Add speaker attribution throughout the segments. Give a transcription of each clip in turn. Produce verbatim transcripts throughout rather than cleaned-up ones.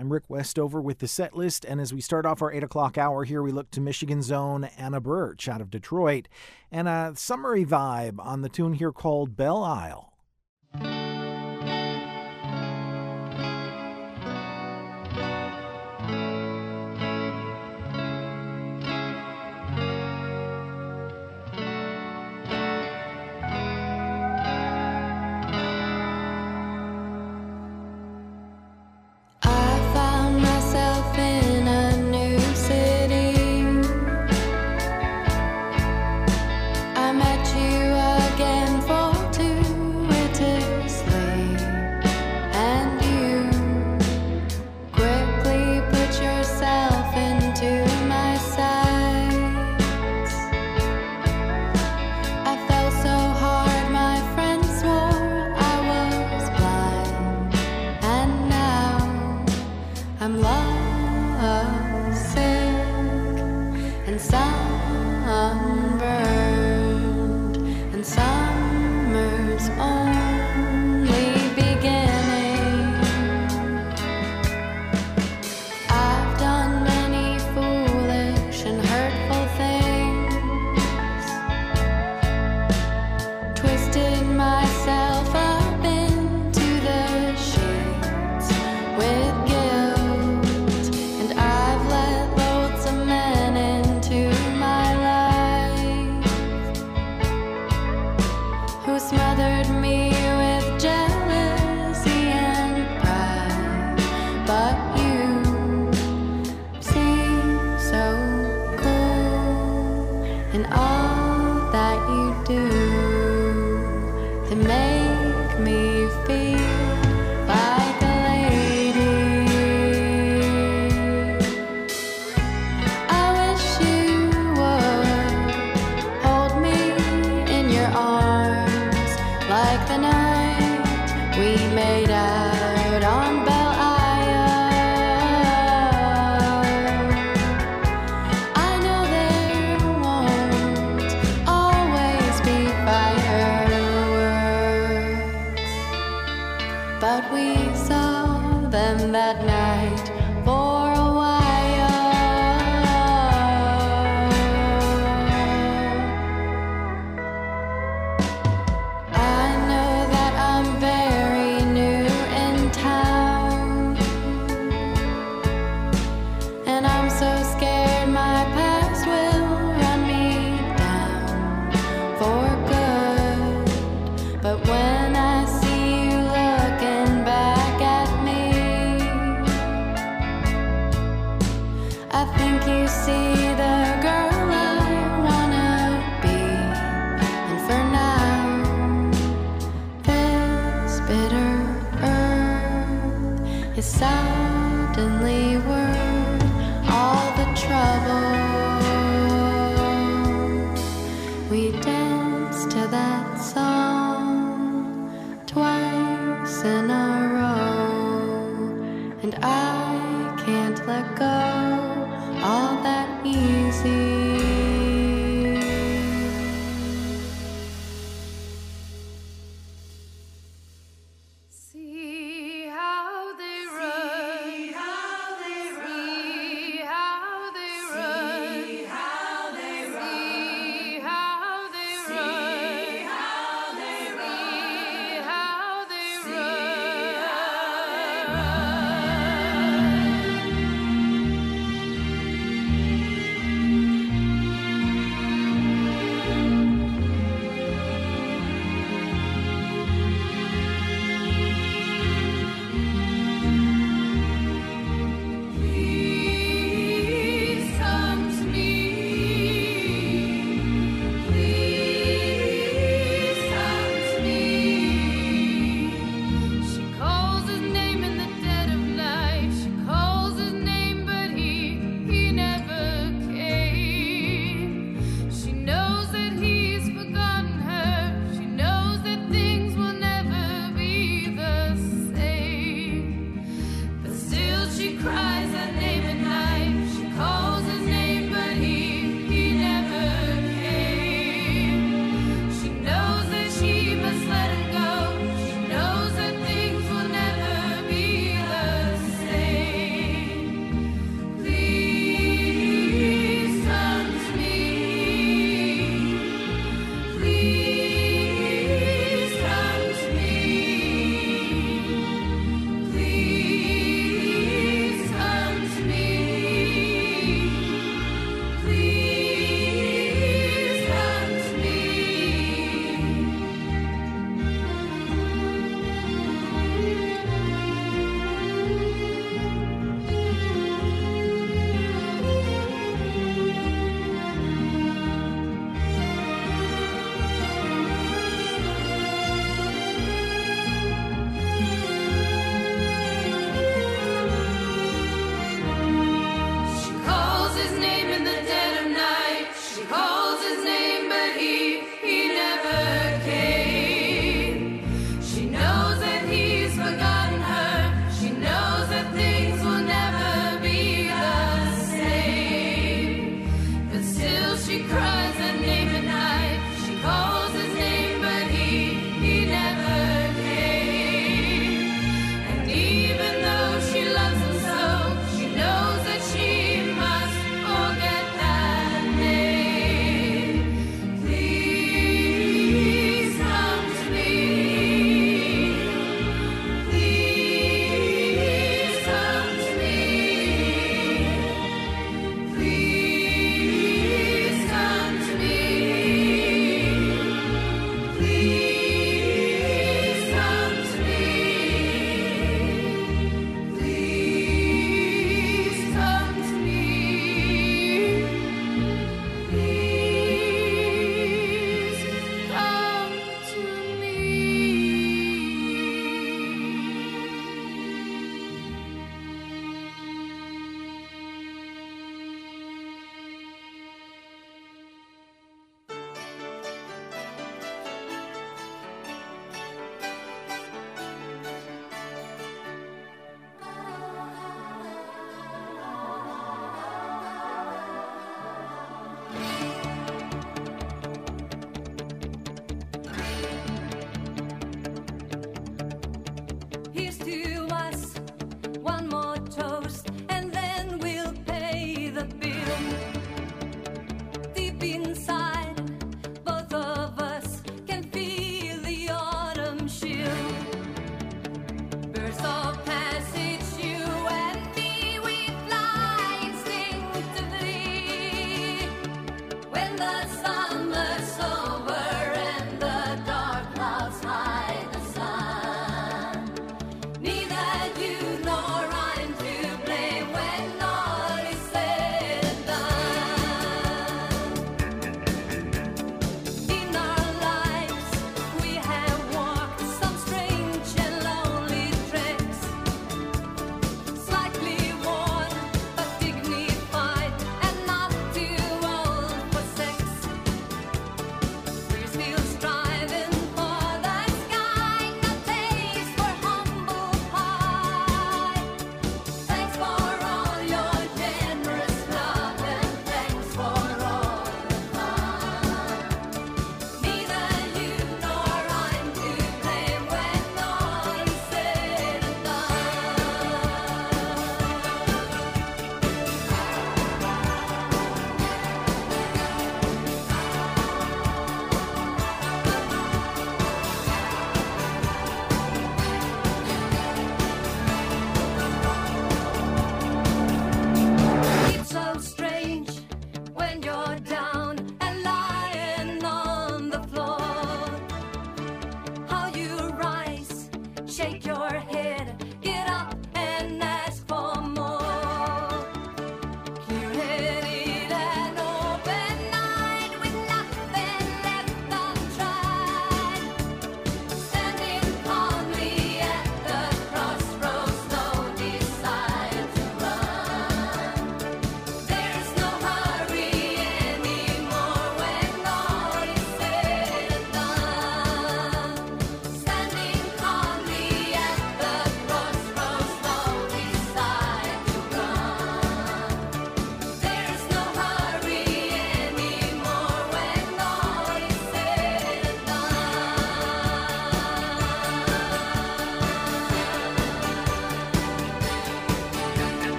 Speaker 1: I'm Rick Westover with the set list, and as we start off our eight o'clock hour here, we look to Michigan's own Anna Birch out of Detroit, and a summery vibe on the tune here called Belle Isle.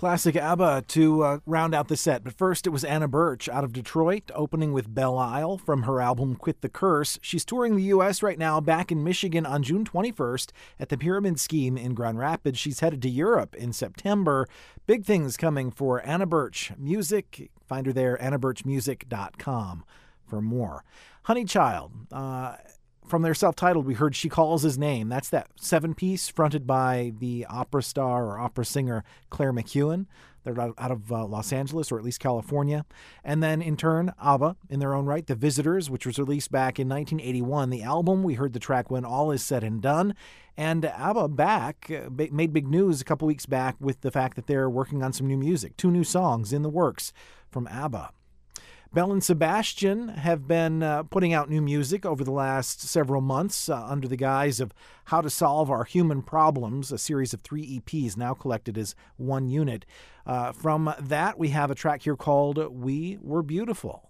Speaker 1: Classic ABBA to uh, round out the set. But first, it was Anna Birch out of Detroit, opening with Belle Isle from her album Quit the Curse. She's touring the U S right now, back in Michigan on June twenty-first at the Pyramid Scheme in Grand Rapids. She's headed to Europe in September. Big things coming for Anna Birch Music. Find her there, anna birch music dot com for more. Honeychild, uh... from their self-titled, we heard She Calls His Name. That's that seven-piece fronted by the opera star or opera singer Claire McEwen. They're out of uh, Los Angeles, or at least California. And then, in turn, ABBA, in their own right, The Visitors, which was released back in nineteen eighty-one. The album, we heard the track When All Is Said and Done. And ABBA back, uh, made big news a couple weeks back with the fact that they're working on some new music. Two new songs in the works from ABBA. Belle and Sebastian have been uh, putting out new music over the last several months uh, under the guise of How to Solve Our Human Problems, a series of three E Ps now collected as one unit. Uh, from that, we have a track here called We Were Beautiful.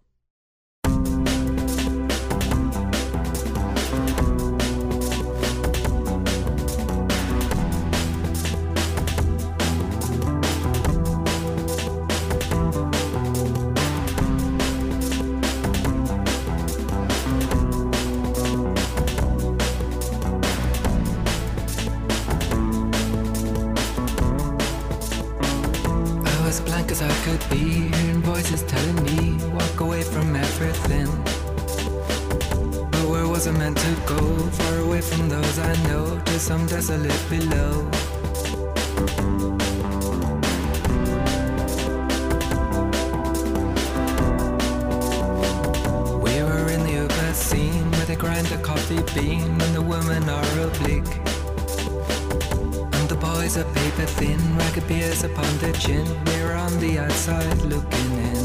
Speaker 2: As I could be, hearing voices telling me walk away from everything. But where was I meant to go? Far away from those I know, to some desolate below. We were in the Uber scene where they grind a coffee bean and the women are oblique. Boys are paper thin, ragged beers upon their chin. We're on the outside looking in.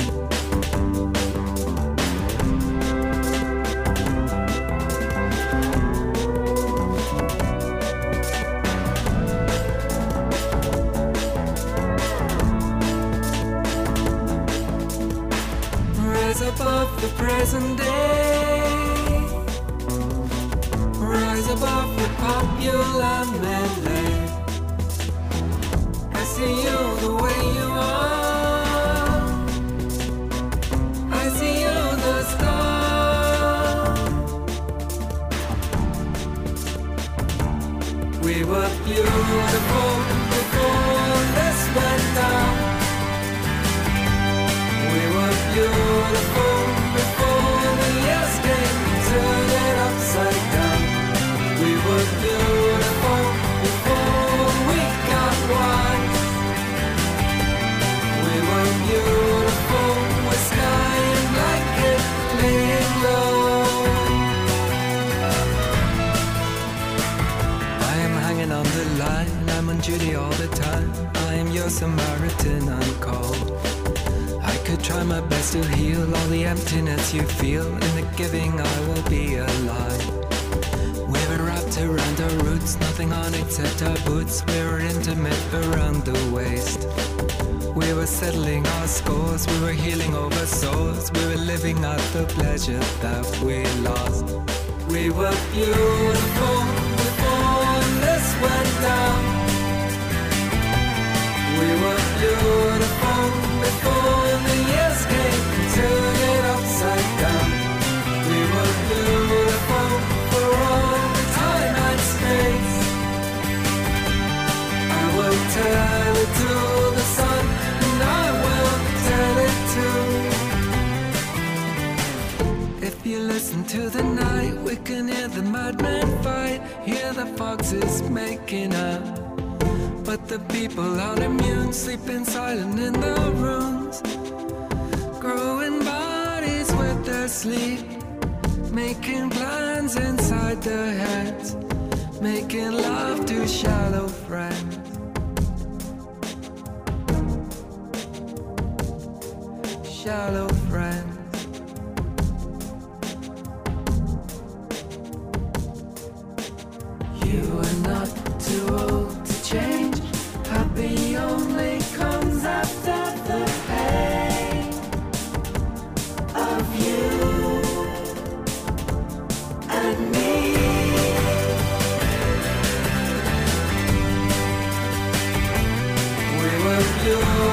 Speaker 2: Rise above the present day. Rise above the popular melee. I see you the way you are. I see you the star. We were beautiful before this went down. We were beautiful before the years came and turned it upside down. We were beautiful before we got wise. Beautiful, we're skying like it, laying low. I am hanging on the line, I'm on duty all the time. I am your Samaritan on call. I could try my best to heal all the emptiness you feel. In the giving I will be alive. We were wrapped around our roots, nothing on except our boots. We were intimate around the waist. We were settling our scores, we were healing over sores. We were living out the pleasure that we lost. We were beautiful before this went down. We were beautiful before the years came and turned it upside down. We were beautiful for all the time and space. I will tell it to the sun, and I will tell it too. If you listen to the night, we can hear the madmen fight, hear the foxes making up. But the people aren't immune, sleeping silent in the rooms, growing bodies with their sleep, making plans inside their heads, making love to shallow friends. Shallow friends. You are not too old to change. Happy only comes after the pain of you and me. We were beautiful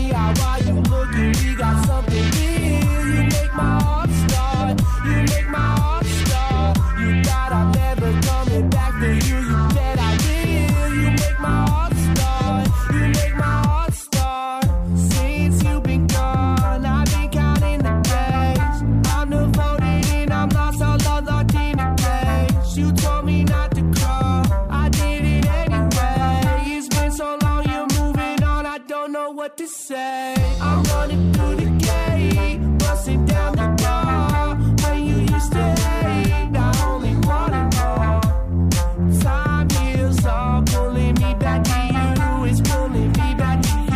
Speaker 3: me out while you looking. We got something real. You make my heart start. You make my heart start. You thought I'm never coming back for you. You bet I will. You make my heart start. You make my heart start. Since you've been gone, I've been counting the days. I'm devoted and I'm lost, all locked in the cage. You told me not to cry, I did it anyway. It's been so long, you're moving on, I don't know what to say. I'm running through the gate, busting down the door. When you used to hate, I only wanted more. Time heals all, pulling me back to you. It's pulling me back to you.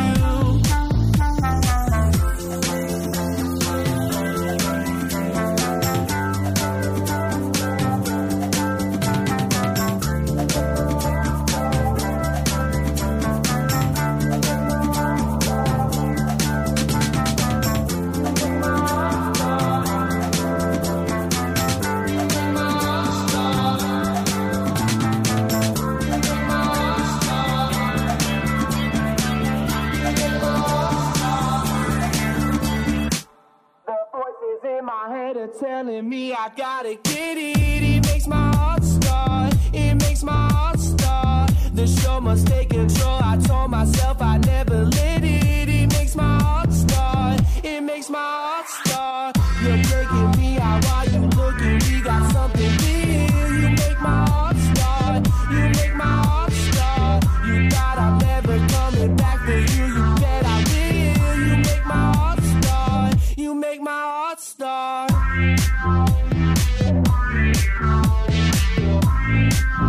Speaker 3: Telling me I gotta get it. It makes my heart start. It makes my heart start. The show must take control. I told myself I'd never let it. It makes my heart start. It makes my heart start. You're breaking me out while you looking. We got something real. You make my heart start. You make my heart start. You thought I'm never coming back for you. You bet I will. You make my heart start. You make my heart start.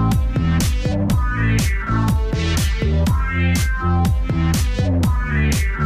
Speaker 3: Thank you.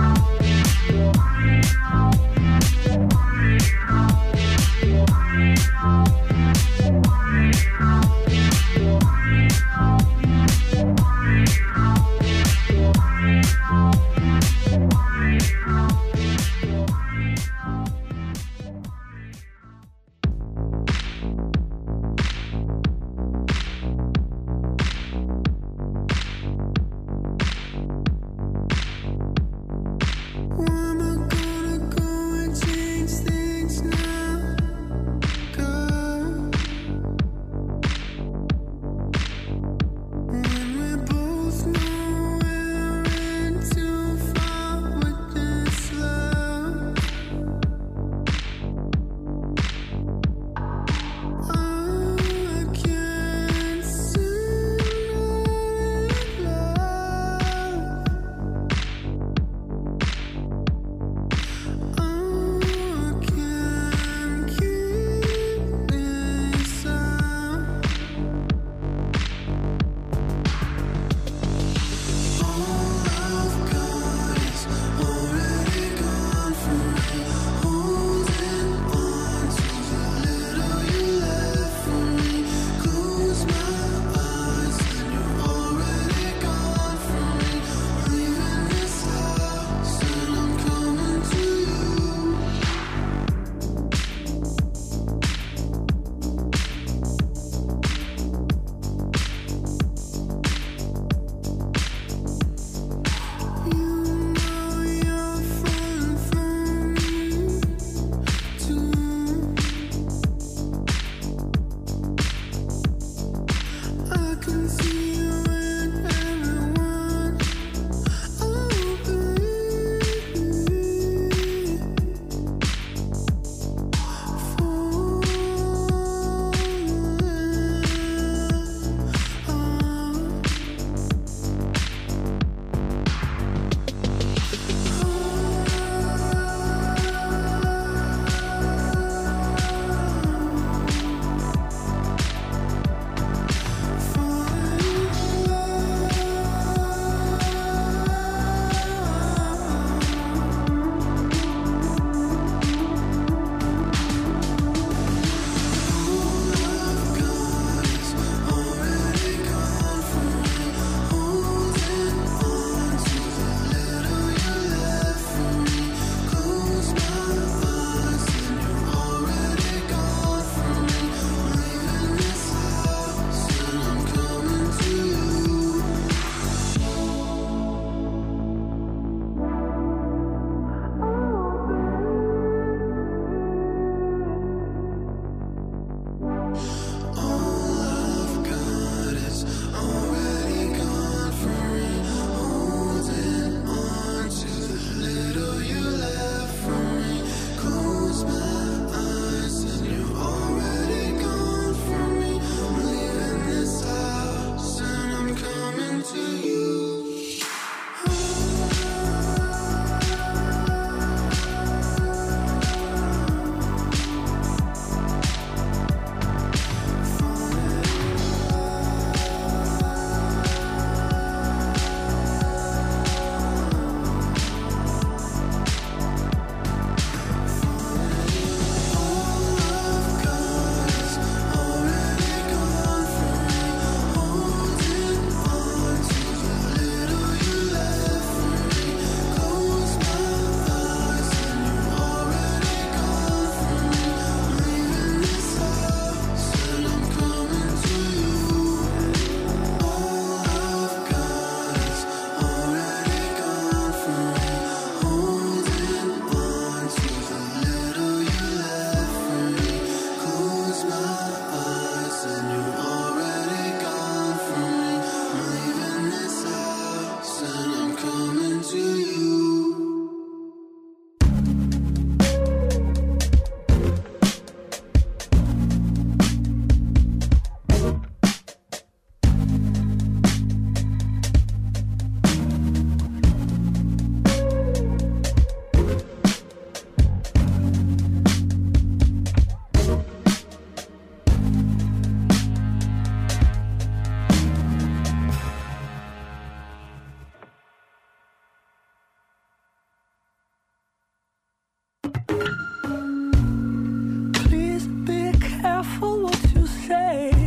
Speaker 3: Please be careful what you say.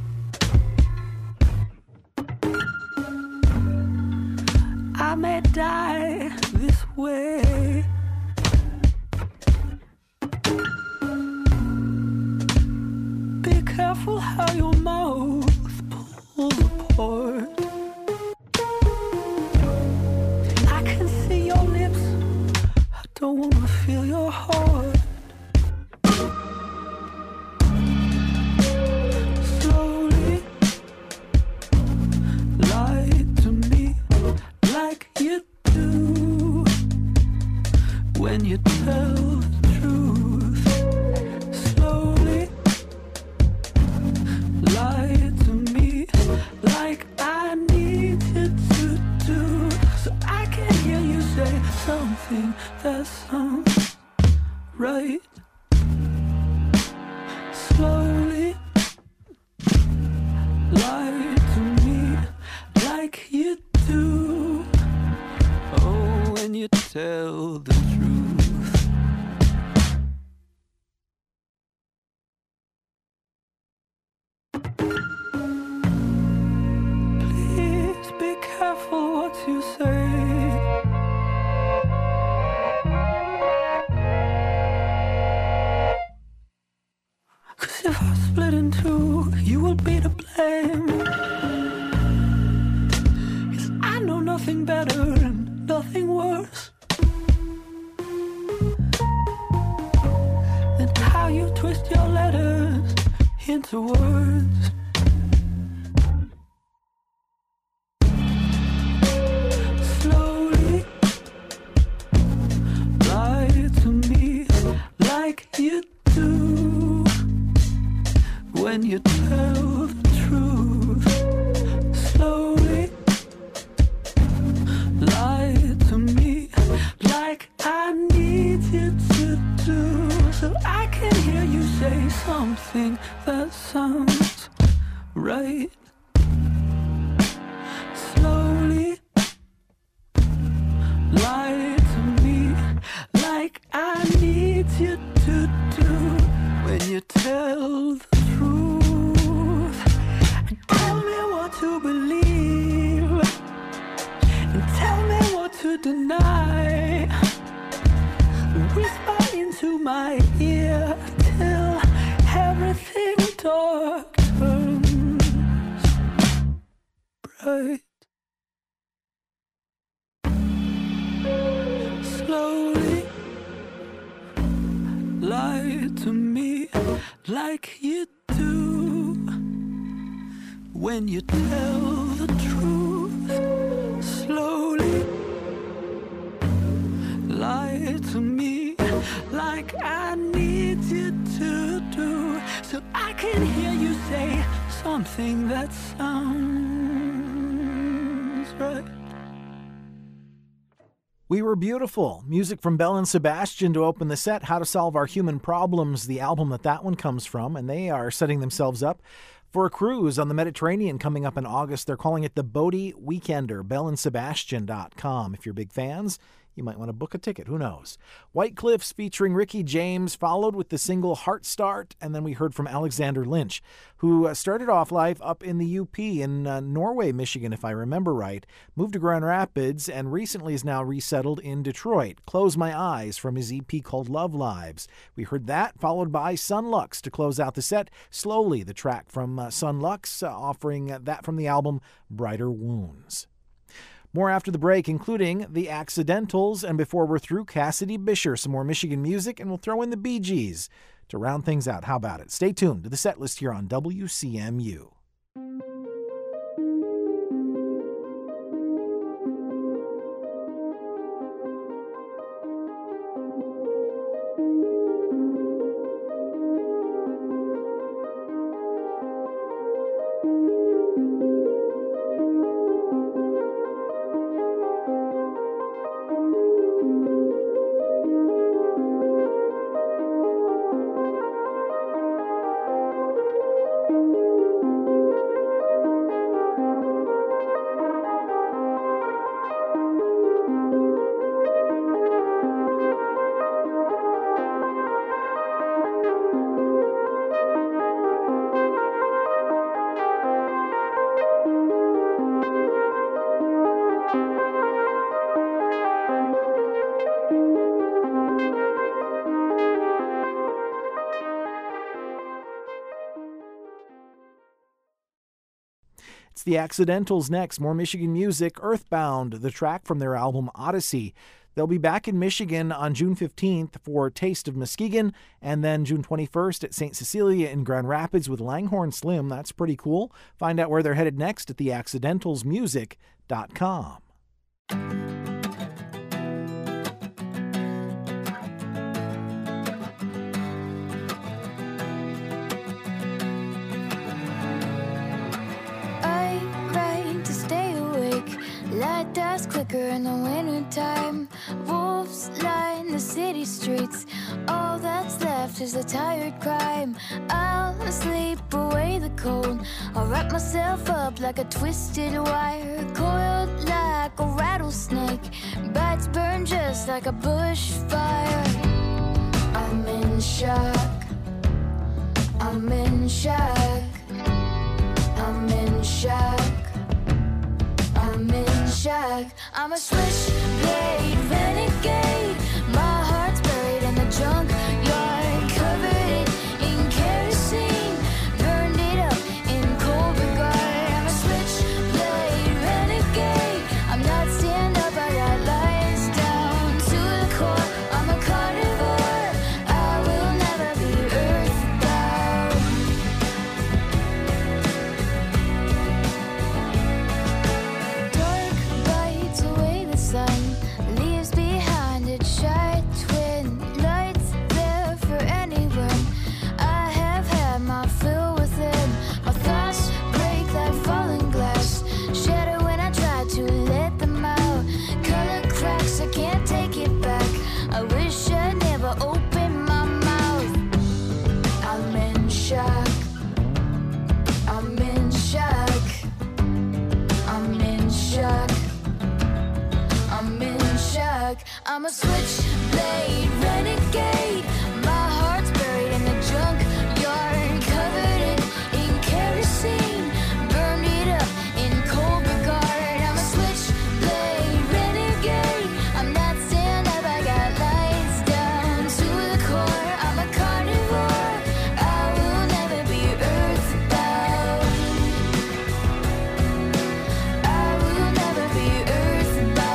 Speaker 3: I may die this way. Be careful how your mouth pulls apart. I can see your lips, I don't wanna feel your heart. Slowly lie to me like you do when you tell the truth. Slowly lie to me like I need you to do, so I can hear you say something that sounds right. Slowly lie to me like you do, oh, when you tell the truth. Please be careful what you say. Cause if I split in two, you will be to blame. Cause I know nothing better and nothing worse than how you twist your letters into words. Slowly lie to me like you do when you tell the truth. Slowly lie to me like I need you to do, so I can hear you say something that sounds right. Slowly lie to me like I need you to do when you tell the truth. And tell me what to believe and tell me what to deny. Whisper into my ear till everything dark turns bright. Slowly lie to me like you do when you tell the truth. Slowly lie to me like I need you to do, so I can hear you say something that sounds right.
Speaker 1: We Were Beautiful, music from Belle and Sebastian to open the set. How to Solve Our Human Problems, the album that that one comes from, and they are setting themselves up for a cruise on the Mediterranean coming up in August. They're calling it the Bodie Weekender, belle and sebastian dot com. If you're big fans, you might want to book a ticket. Who knows? White Cliffs featuring Ricky James followed with the single Heart Start, and then we heard from Alexander Lynch, who started off life up in the U P in uh, Norway, Michigan, if I remember right, moved to Grand Rapids, and recently is now resettled in Detroit. Close My Eyes from his E P called Love Lives. We heard that, followed by Sun Lux to close out the set. Slowly, the track from uh, Sun Lux, uh, offering uh, that from the album Brighter Wounds. More after the break, including The Accidentals, and before we're through, Cassidy Bisher, some more Michigan music, and we'll throw in the Bee Gees to round things out. How about it? Stay tuned to the set list here on W C M U. It's the Accidentals next. More Michigan music. Earthbound, the track from their album Odyssey. They'll be back in Michigan on June fifteenth for Taste of Muskegon, and then June twenty-first at Saint Cecilia in Grand Rapids with Langhorne Slim. That's pretty cool. Find out where they're headed next at the accidental music dot com.
Speaker 4: Light dust quicker in the wintertime. Wolves line the city streets. All that's left is a tired crime. I'll sleep away the cold. I'll wrap myself up like a twisted wire. Coiled like a rattlesnake. Bites burn just like a bushfire. I'm in shock. I'm in shock. I'm in shock. I'm in shock. I'm a switchblade renegade. My heart's buried in the junkyard. Covered it in kerosene. Burned it up in cold regard. I'm a switchblade renegade. I'm not stand up, I got lies down to the core. I'm a carnivore. I will never be earthbound. I'm a switchblade renegade. My heart's buried in the junkyard. Covered it in kerosene. Burned it up in cold regard. I'm a switchblade renegade. I'm not stand up, I got lights down to the core. I'm a carnivore. I will never be earthbound. I will never be earthbound.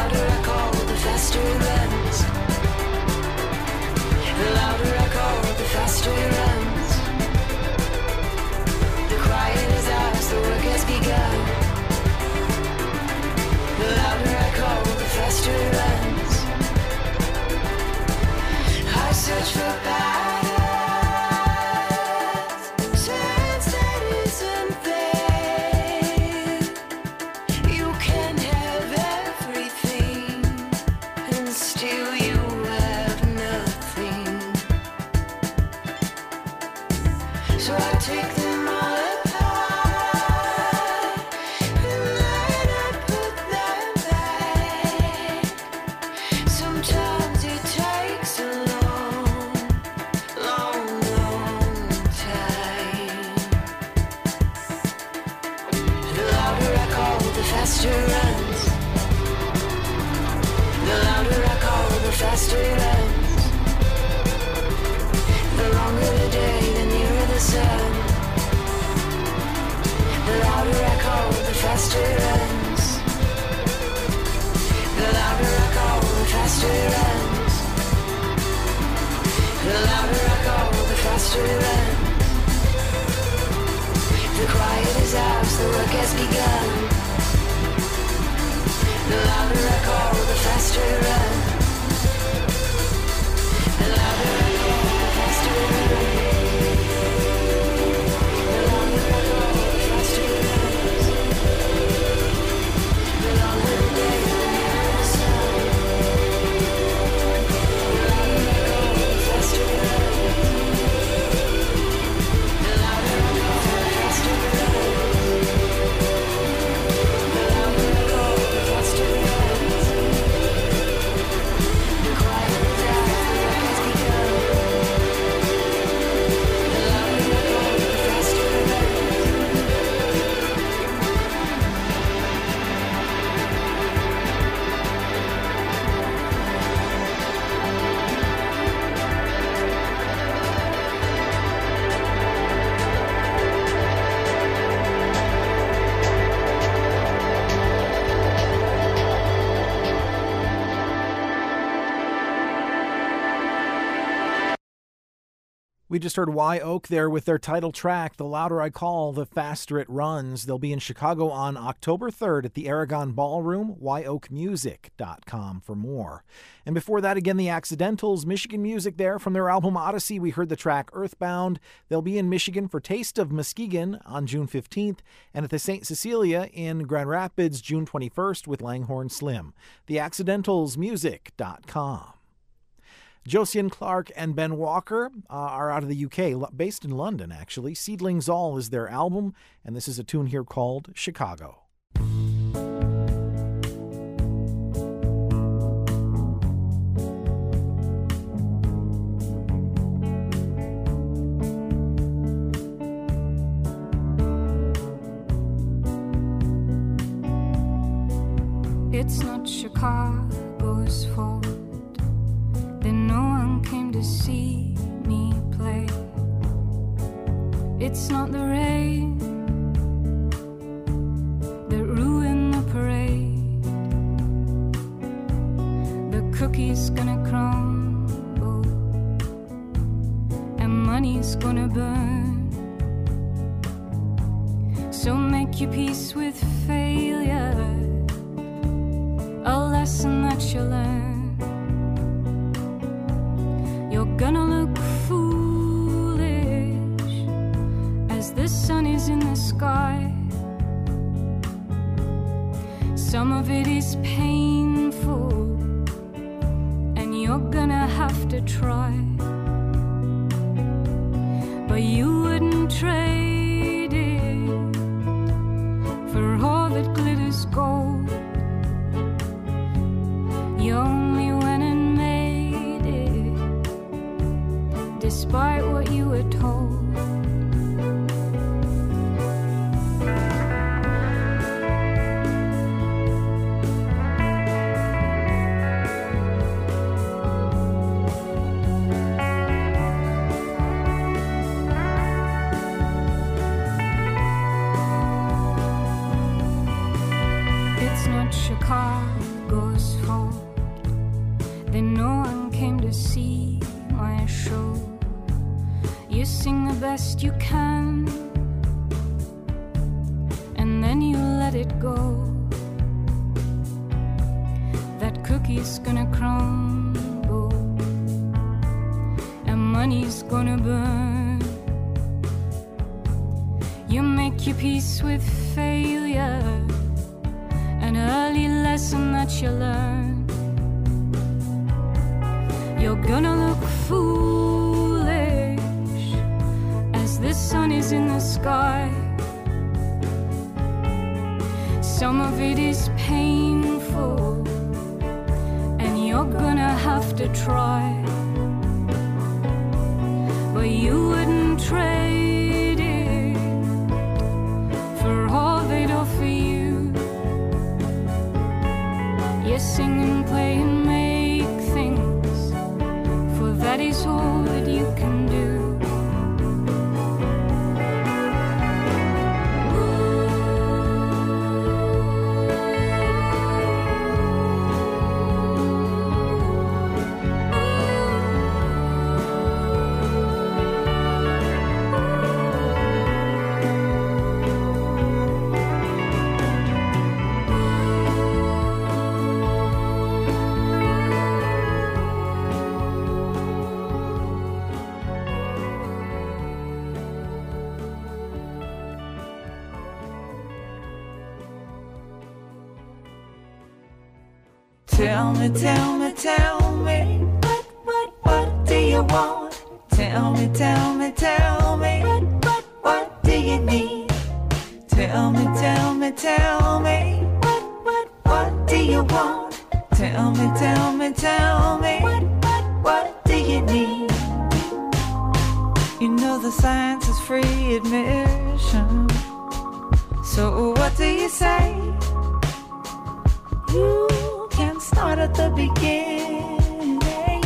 Speaker 4: The louder I call, the
Speaker 5: search for paths, sense that isn't there. You can have everything, and still you have nothing. So I take them all apart, and then I put them back. Sometimes it takes a long, long, long time. The louder I call, the faster it runs. The louder I call, the faster it runs. The longer the day, the nearer the sun. The louder I call, the faster it runs. The louder I call, the faster it runs. The louder I call, the faster it runs. The quiet is ours, the work has begun. The louder I call, the faster it runs. The louder I call, the faster it runs. The louder I call, the faster it runs. The longer the day, the nearer the sun. The louder I call, the faster it runs. The louder I call, the faster it runs. The louder I call, the faster it runs. The quiet is out, the work has begun. The louder I call, the faster it runs.
Speaker 1: We just heard Wye Oak there with their title track, The Louder I Call, The Faster It Runs. They'll be in Chicago on October third at the Aragon Ballroom, wye oak music dot com for more. And before that, again, the Accidentals, Michigan music there from their album Odyssey. We heard the track Earthbound. They'll be in Michigan for Taste of Muskegon on June fifteenth, and at the Saint Cecilia in Grand Rapids, June twenty-first with Langhorne Slim. the accidentals music dot com. Josian Clark and Ben Walker uh, are out of the U K, based in London, actually. Seedlings All is their album, and this is a tune here called Chicago.
Speaker 6: It's not Chicago's fault that no one came to see me play. It's not the rain that ruined the parade. The cookie's gonna crumble and money's gonna burn. So make your peace with failure, a lesson that you learn. You're gonna look foolish as the sun is in the sky. Some of it is painful, and you're gonna have to try. But you wouldn't trade it for all that glitters gold. You only went and made it despite what you were told. It's not Chicago's fault that no one came to see my show. You sing the best you can, and then you let it go. That cookie's gonna crumble, money's gonna burn. You make your peace with failure, an early lesson that you learn. You're gonna look foolish as the sun is in the sky. Some of it is painful, and you're gonna have to try. But you wouldn't trade it for all they'd offer you. You sing and play and make things, for that is all that you can do.
Speaker 7: Tell me, tell me, tell me, what, what, what do you want? Tell me, tell me, tell me, what, what, what do you need? Tell me, tell me, tell me, what, what, what do you want? Tell me, tell me, tell me, what, what, what do you need? You know the science is free admission, so what do you say? You can start at the beginning.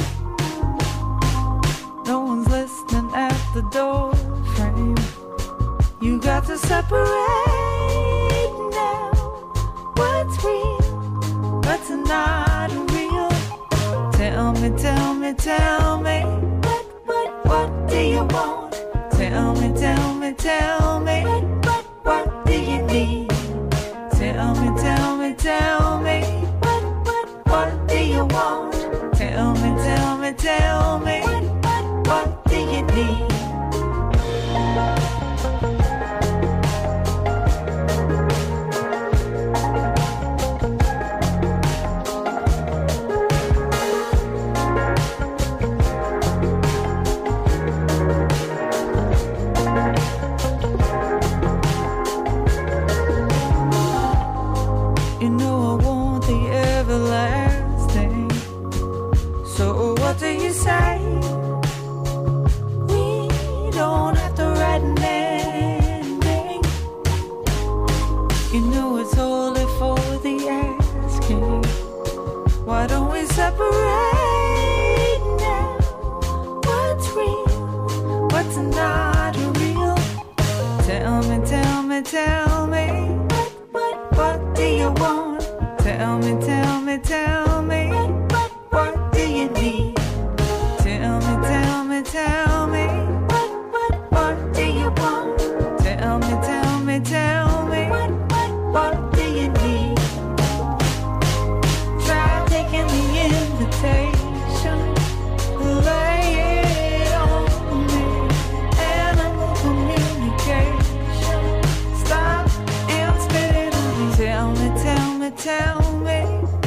Speaker 7: No one's listening at the door frame. You got to separate now what's real, what's not real. Tell me, tell me, tell me, what, what, what do you want? Tell me, tell me, tell me, what, what, what do you need? Tell me, tell me, tell me, what, what, what do you want? Tell me, tell me, tell me, what, what, what do you need? You know I want the everlasting, so what do you say? We don't have to write an ending. You know it's only for the asking. Why don't we separate now what's real, what's not real? Tell me, tell me, tell me, what, what, what do you want? Tell me, tell me, tell me, what, what, what do you need? Tell me, tell me, tell me, what, what, what do you want? Tell me, tell me, tell me, what, what, what do you need? Try taking the invitation, lay it on me. Animal communication, stop and spit it on me. Tell me, tell me, tell me,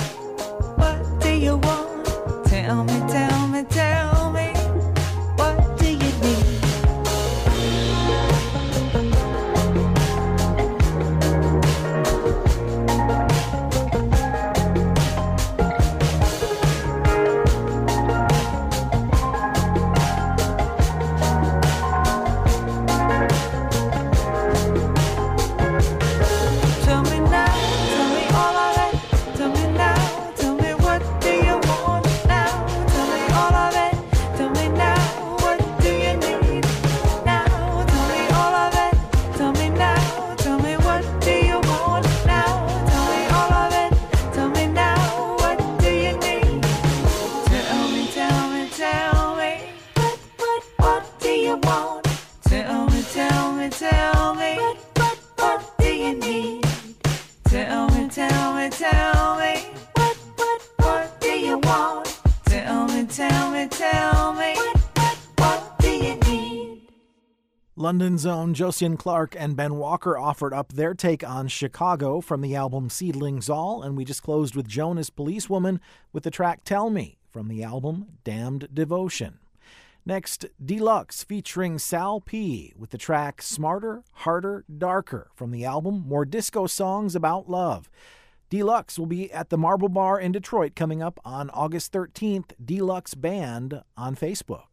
Speaker 1: London's own Josian Clark and Ben Walker offered up their take on Chicago from the album Seedlings All, and we just closed with Jonas Policewoman with the track Tell Me from the album Damned Devotion. Next, Deluxe featuring Sal P with the track Smarter, Harder, Darker from the album More Disco Songs About Love. Deluxe will be at the Marble Bar in Detroit coming up on August thirteenth. Deluxe Band on Facebook.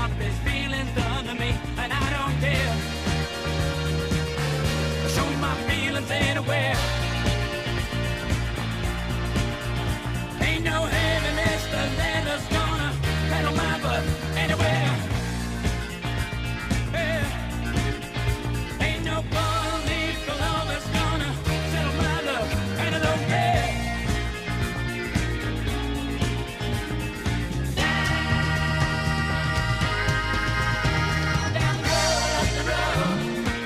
Speaker 3: what this feeling's done to me, and I don't care. Show me my feelings anywhere. Ain't no heaviness the leather's gonna pedal my butt anywhere. Yeah. Ain't no bottle need for love that's gonna settle my love, and I don't care. Down the road, up the road.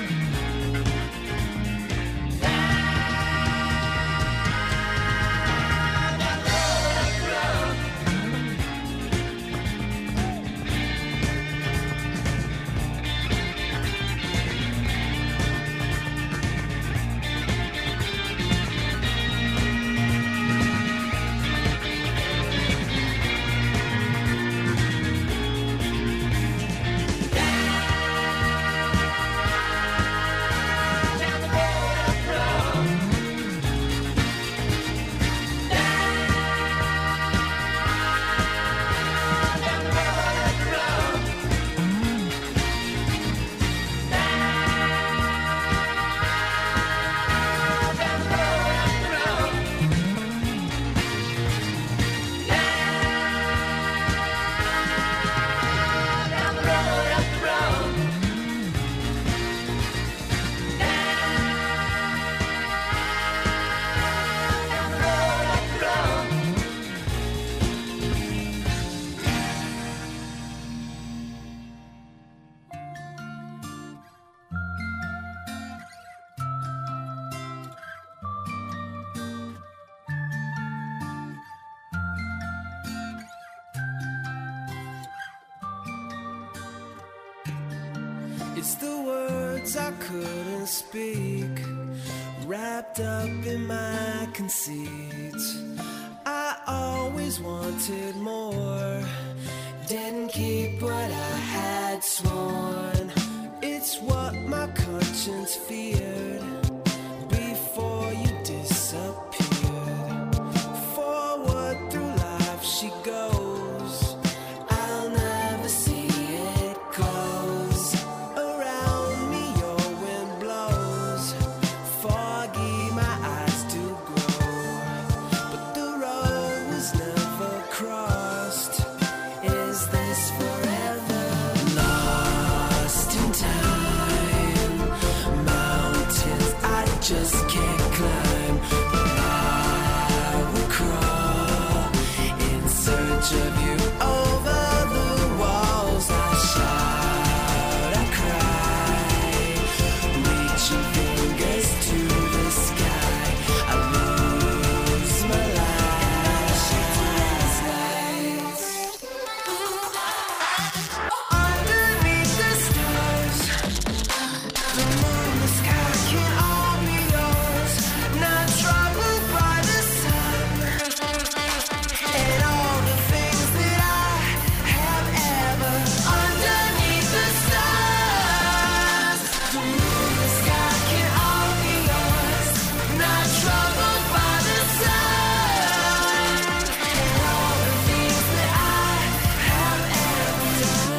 Speaker 8: It's the words I couldn't speak, wrapped up in my conceit. I always wanted more, didn't keep what I had sworn. It's what my conscience feared before you disappeared. Forward through life she goes, I'll never see it close. Around me your wind blows, foggy my eyes do grow. But the road was never crossed. Is this forever? Lost in time, mountains I just can't climb. But I will crawl in search of you over the walls. I shout, I cry, reaching fingers to the sky. I lose my life. Underneath the stars, the moon, the sky can all be yours. Not troubled by the sun and all the things that I have ever. Underneath the stars, the moon, the sky can all be yours. Not troubled by the sun and all the things that I have ever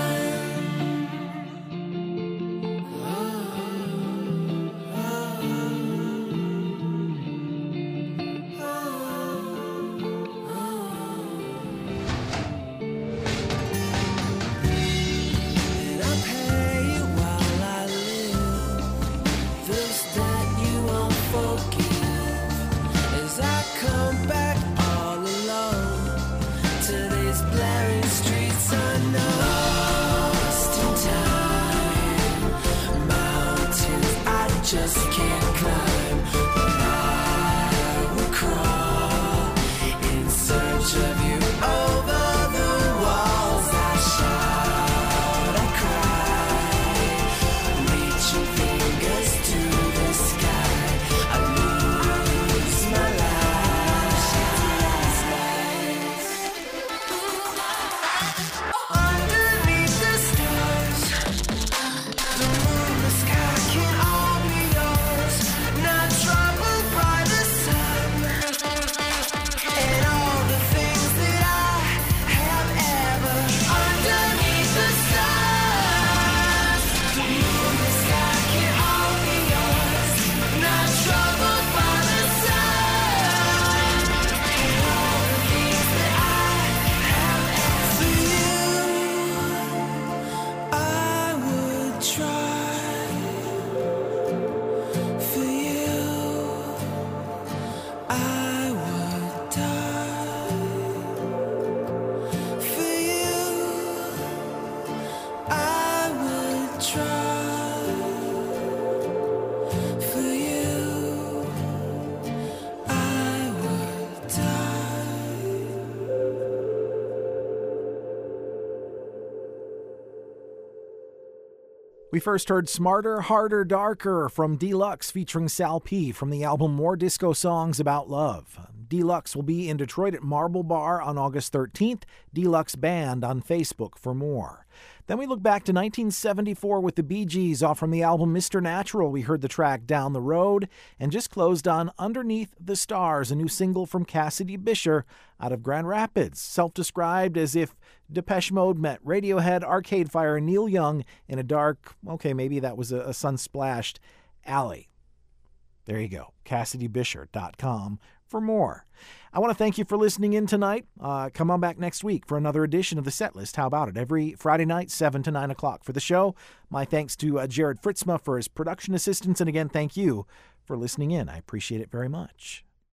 Speaker 8: And I pay you while I live, those that you won't forgive. As I come back all alone to these blaring streets unknown. Lost in time, mountains I just can't climb. But I will crawl in search of you over the walls. I shout, I cry, reaching fingers to the sky. I lose my life. Underneath the stars, the moon, the sky can all be yours. try. For you, I would die.
Speaker 1: We first heard Smarter, Harder, Darker from Deluxe featuring Sal P from the album More Disco Songs About Love. Deluxe will be in Detroit at Marble Bar on August thirteenth. Deluxe Band on Facebook for more. Then we look back to nineteen seventy-four with the Bee Gees off from the album Mister Natural. We heard the track Down the Road and just closed on Underneath the Stars, a new single from Cassidy Bisher out of Grand Rapids, self-described as if Depeche Mode met Radiohead, Arcade Fire, and Neil Young in a dark, okay, maybe that was a, a sun-splashed alley. There you go, Cassidy Bisher dot com for more. I want to thank you for listening in tonight. Uh, come on back next week for another edition of the Setlist. How about it? Every Friday night, seven to nine o'clock for the show. My thanks to uh, Jared Fritzma for his production assistance. And again, thank you for listening in. I appreciate it very much.